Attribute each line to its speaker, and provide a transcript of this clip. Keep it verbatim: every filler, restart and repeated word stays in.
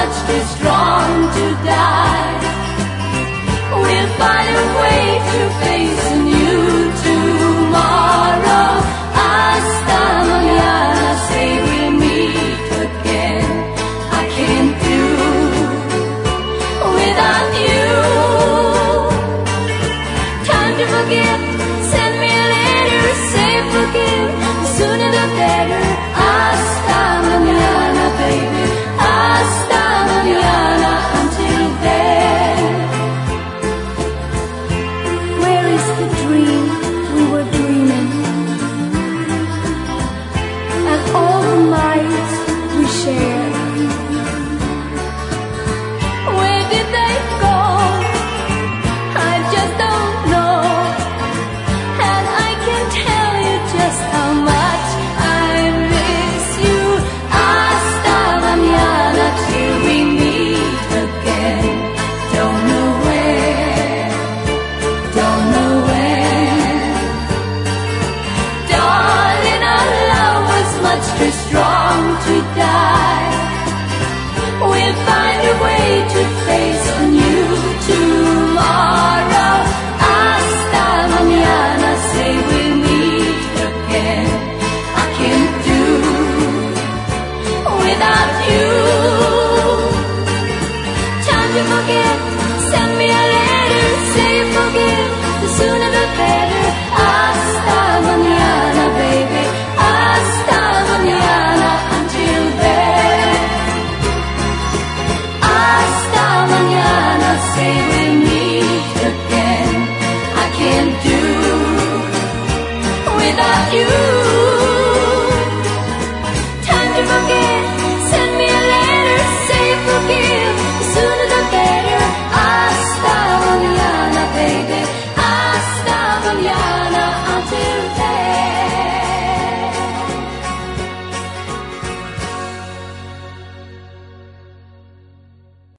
Speaker 1: much too strong to die. We'll find a way to face a new tomorrow. Hasta mañana, say we'll meet again. I can't do without you. Time to forget, send me a letter, say forgive, the sooner the better. Hasta mañana, baby, hasta mañana. Until then, where is the dream we were dreaming, and all the nights we shared? Where did they go? I just don't know, and I can tell you just how much I miss you. Hasta mañana, till we meet again. Don't know where, don't know when. Darling, our love was much too strong to die.